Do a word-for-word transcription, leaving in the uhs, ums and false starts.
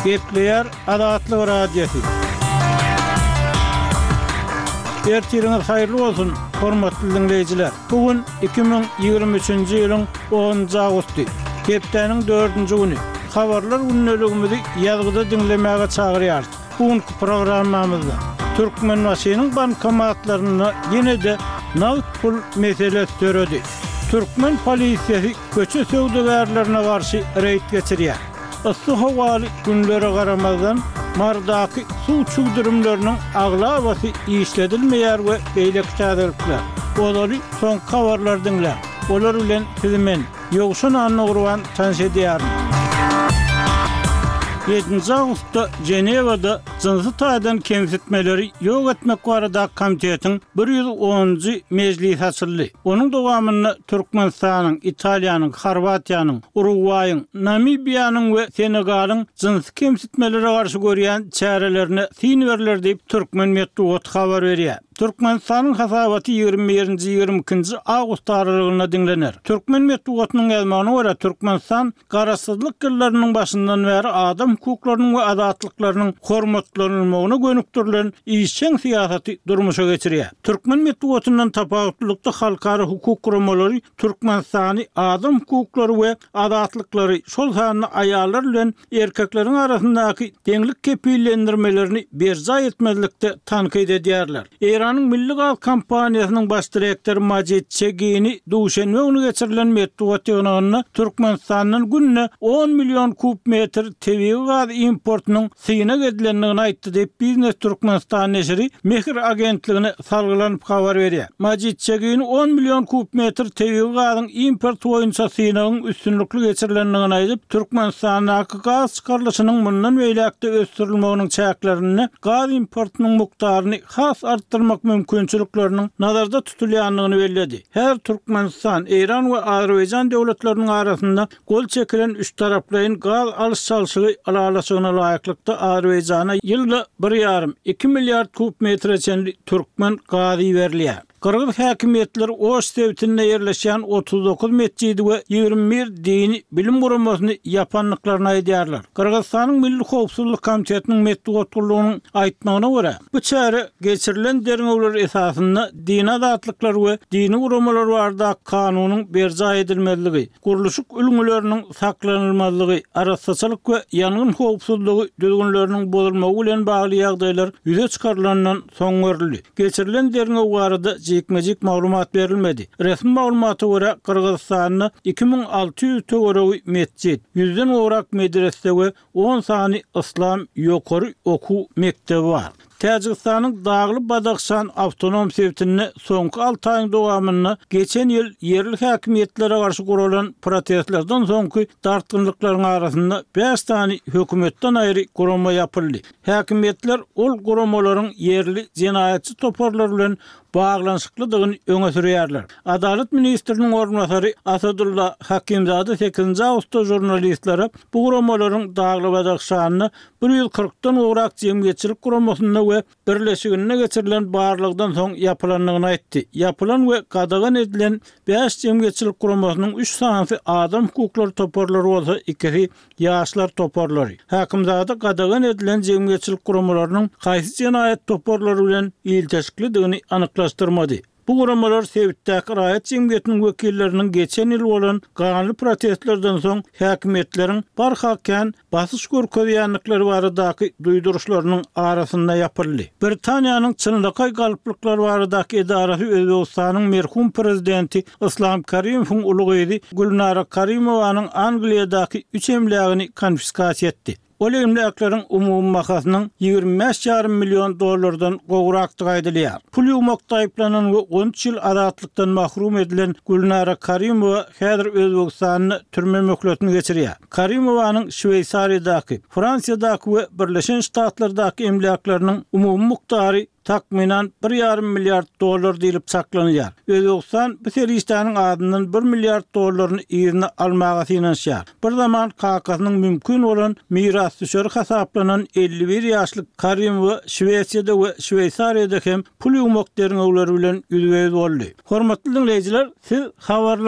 Gepleyer Adatlyk Radiosu. Ertiriniz hayırlı olsun, hormatly dinleyijiler. Bugün iki bin ýygrimi üçinji ýylyň onunjy agusty. Hepdeniň dördünji güni. Habarlar günneligimizi ýazgyda dinlemäge çagyrýar. Bugünkü programmamyzda Türkmen Wasynyň bankomatlaryna ýene-de nagd pul meselesi töredi. Türkmen polisiýasy köçe söwdegärlerine garşy reýd geçirýär. Issy hawaly günlere garamazdan mardaky suw çugdurumlarynyň aglabasy işledilmeýär we beýlek täzelikler. Olary soň habarlar dinler. Olar bilen sizimen ýogşun anny gurban tanşedýär. yedinji awgustda Jenewada jinsy taýdan kemsitmeleri ýok etmek barada komitetiň bir ýüz onunjy mejlisi açyldy. Onuň dowamyny Türkmenistanyň, Italiýanyň, Horwatiýanyň, Uruguay'yň, Namibiýanyň we Senegalyň jinsy kemsitmelere garşy görýän çärelerini sinberler diýip Türkmen Medeniýet habar berýär. Türkmenistanyň hasabaty ýygrimi birinji ýygrimi ikinji awgust aralygyna dinlenir. Türkmen Medeniýetining elmagyna görä Türkmenistan garasyzlyk ýyllarynyň başyndan bäri adam hukuklarynyň we adatlyklarynyň hormatlanylmagyna gönükdirilen işçiň siýasaty durmuşa geçirýär. Türkmen Medeniýetinden tapawutlykda halkara hukuk guramalary Türkmenistany adam hukuklary we adatlyklary şol sany aýallar bilen erkekleriň arasyndaky deňlik kepillendirmelerini berja etmezlikde tankyd edýärler. Iranyň Milli Gaz Kompaniýasynyň baş direktori Majid Çegini duşenme ony geçirilen Medeniýet ýygynyna Türkmenistanyň günne on milyon kub metr tebii gaz importunyň syna edilendigini aýtdy diýip Biznes Türkmenistan neşri Mehir agentligine salgylanyp habar berýär. Majid Çegini on milyon kub metr tebii gazyň import boýunça synyň üstünlükli geçirilendigini aýdyp Türkmenistanyň gaz çykarlyşynyň mundan beýlekde ösdürilmeginiň çäklerini gaz importunyň mukdaryny has artdyrmak mümkinçilikleriniň nazarda tutulýanlygyny bellädi. Her Türkmenistan, Iran we Azerbaýjan döwletleriniň arasynda gol çekilen üç taraplyň gaz alyş çalşygy alalaşygyna laýyklykda Azerbaýjana ýylda bir ýarym iki milliard kub metre çenli türkmen gazy berilýär. Kırgız häkimetleri Oş sewtinde ýerleşýän otuz dokuz mescidi we ýygrimi bir dini bilim guramasyny ýapanlyklaryny aýdýarlar. Kırgızstanyň Milli Howpsuzlyk Komitetiniň medeniýetçiligiň aýtmagyna görä, bu çäre geçirilen derňewler esasynda dini adatlyklary we dini guramalar barada kanunyň berja edilmezligi, guruluşyk ülgüleriniň saklanylmazlygy, arassaçylyk we ýangyn howpsuzlygy düzgünleriniň bozulmagy bilen bagly ýagdaýlar ýüze çykarylandan soň görüldi. Geçirilen derňew barada jekmejik maglumat berilmedi. Resmi maglumata görä Kırgızstanyň iki bin alty ýüz töwereği mescid, ýüzden orak medrese we on sany islam ýokary oku mektebi bar. Täjikistanyň Dagly Badakhşan awtonom sewtini soňky alty aýyň dowamyny geçen ýyl yerli häkimetlere garşy gurulan protestlerden soňky dartgynlyklaryň arasynda beş sany hökümetden aýry gurama ýapyldy. Häkimetler ol guramalaryň yerli jenaýatçy toparlar bilen bağlanşyklydygyny öňe sürýärler. Adalet ministriniň ornatary Asadulla Hakimzada sekizinji awgustda jurnalistlere bu guramalaryň Dagly Badakhşanyny bir ýüz kırkdan ograk jemgyýetçilik guramasyna we birleşigine geçirilen barlygdan soň ýapylanlygyny aýtdy. Ýapylan we gadagan edilen beş jemgyýetçilik guramasynyň üç sanysy adam hukuklary toparlary bolsa, ikisi ýaşlar toparlary. Hakimzada gadagan edilen jemgyýetçilik guramalarynyň haýsy jenaýat toparlary bilen ilteşiklidigini anyklaşdyrmady. Bu guramalar Sewitdäki raýat jemgyýetiniň wekilleriniň geçen ýyl bolan ganly protestlerden soň häkimetleriň barhakän basyş görkezýänlikleri baradaky duýduruşlarynyň arasynda ýapyldy. Britaniýanyň çynlyky galyplyklary baradaky edarasy Özbegistanyň merhum prezidenti Islom Karimowyň ulugyzy Gulnara Karimowanyň Angliýadaky üç emlagini konfiskasiýa etdi. Ol emlaklaryň umumy mahasynyň ýygrimi beş ýarym million dollardan gowrakdygy aýdylýar. Pul ýumakda aýplanan we on üç ýyl azatlykdan mahrum edilen Gulnara Karimowa häzir Özbegistanyň türme möhletini geçirýär. Karimowanyň Şweýsariýadaky, Fransiýadaky we Birleşen Ştatlardaky emlaklarynyň umumy mukdary takminan bir ýarym milliard dollar diýilip saklanýar. Özbegistan bu serişdanyň adyndan bir milliard dollaryny ýerine almaga synanýar. Bir zaman Kakasynyň mümkin bolan miras düşeri hasaplanan elli bir ýaşlyk Karimow Şweýsiýada we Şweýsariýada hem pul ýumak derňewleri bilen ýüzüňiz boldy. Hormatly dinleýijiler, siz habarlar